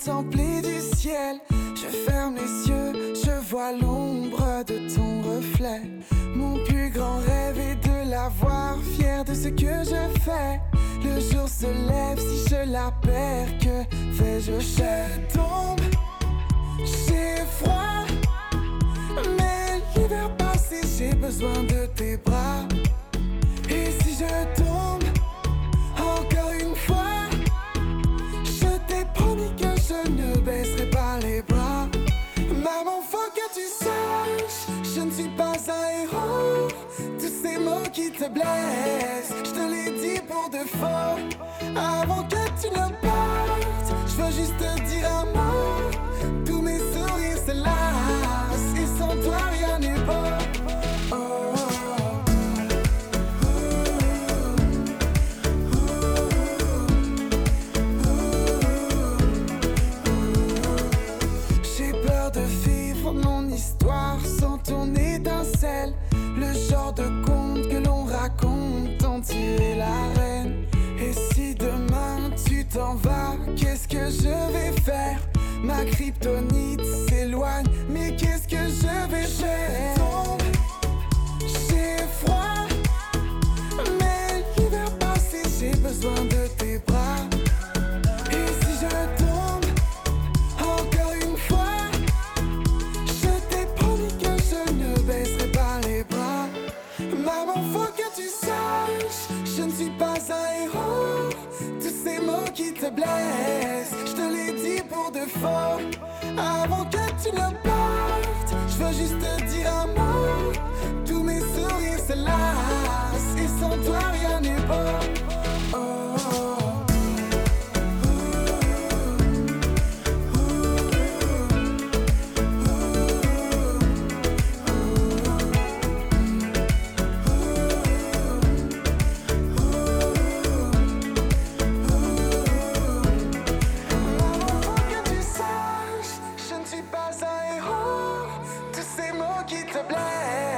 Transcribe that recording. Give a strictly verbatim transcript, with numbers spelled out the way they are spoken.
contempler du ciel. Je ferme les yeux, je vois l'ombre de ton reflet. Mon plus grand rêve est de la voir fière de ce que je fais. Le jour se lève, si je la perds, que fais-je? Je tombe, j'ai froid, mais l'hiver passé, j'ai besoin de tes bras. Et si je tombe encore une fois, je t'ai promis que je ne baisserai pas les bras. Maman, faut que tu saches, je ne suis pas un héros. Tous ces mots qui te blessent, je te les dis pour de faux. Avant que tu ne partes, je veux juste te dire un mot. Tous mes sourires se lassent, et sans toi rien n'est beau. Oh, oh, j'ai peur de vivre mon histoire sans ton étincelle. Le genre de conte que l'on raconte tant tu es la reine. Et si demain tu t'en vas, qu'est-ce que je vais faire? Ma kryptonite s'éloigne, mais qu'est-ce que je vais faire? Je tombe, j'ai froid, mais l'hiver passé, j'ai besoin de tes bras. Et si je tombe encore une fois, je t'ai promis que je ne baisserai pas les bras. Maman, faut que tu saches, je ne suis pas un héros. Tous ces mots qui te blessent, je te les dis pour de faux. Avant que tu ne partes, je veux juste te dire un mot. Tous mes sourires se lassent, et sans toi rien n'est beau. Oh, oh. Qui te blesse.